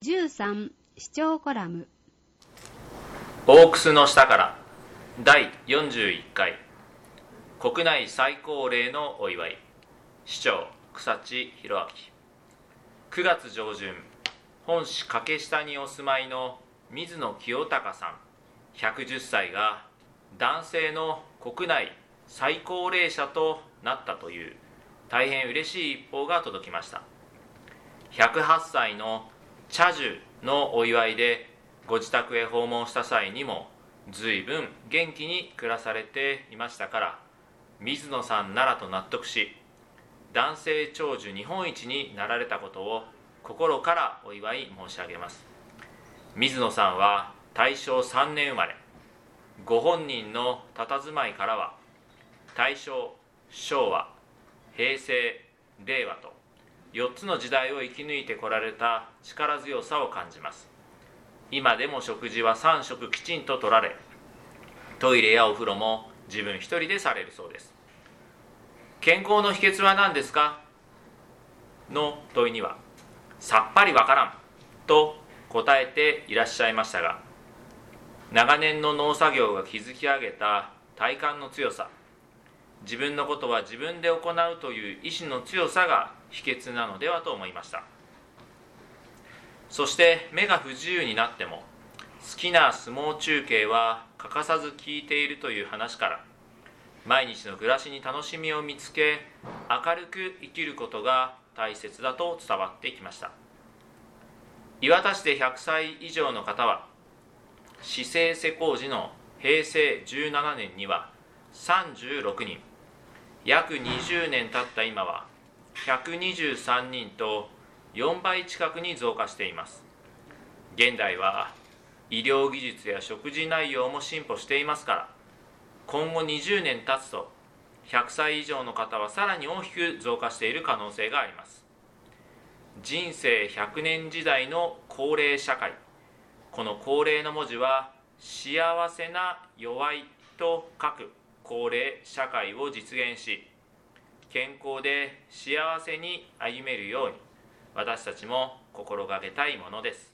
13視聴コラム大楠の下から第41回国内最高齢のお祝い。市長草地弘明。9月上旬、本市掛下にお住まいの水野清隆さん110歳が男性の国内最高齢者となったという大変嬉しい一報が届きました。108歳の茶寿のお祝いでご自宅へ訪問した際にも随分元気に暮らされていましたから、水野さんならと納得し、男性長寿日本一になられたことを心からお祝い申し上げます。水野さんは大正3年生まれ、ご本人の佇まいからは大正、昭和、平成、令和と4つの時代を生き抜いてこられた力強さを感じます。今でも食事は3食きちんと取られ、トイレやお風呂も自分一人でされるそうです。健康の秘訣は何ですかの問いには、さっぱりわからんと答えていらっしゃいましたが、長年の農作業が築き上げた体幹の強さ、自分のことは自分で行うという意志の強さが秘訣なのではと思いました。そして目が不自由になっても好きな相撲中継は欠かさず聞いているという話から、毎日の暮らしに楽しみを見つけ明るく生きることが大切だと伝わってきました。磐田市で100歳以上の方は、市政施行時の平成17年には36人、約20年経った今は123人と4倍近くに増加しています。現代は医療技術や食事内容も進歩していますから、今後20年経つと100歳以上の方はさらに大きく増加している可能性があります。人生100年時代の高齢社会、この高齢の文字は幸せな弱いと書く高齢社会を実現し、健康で幸せに歩めるように私たちも心がけたいものです。